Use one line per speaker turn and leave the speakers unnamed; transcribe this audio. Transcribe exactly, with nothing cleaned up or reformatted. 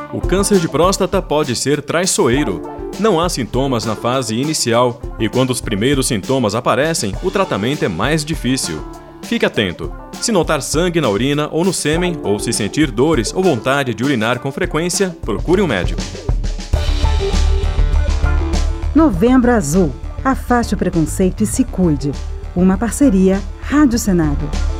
O câncer de próstata pode ser traiçoeiro. Não há sintomas na fase inicial e quando os primeiros sintomas aparecem, o tratamento é mais difícil. Fique atento. Se notar sangue na urina ou no sêmen, ou se sentir dores ou vontade de urinar com frequência, procure um médico.
Novembro Azul. Afaste o preconceito e se cuide. Uma parceria Rádio Senado.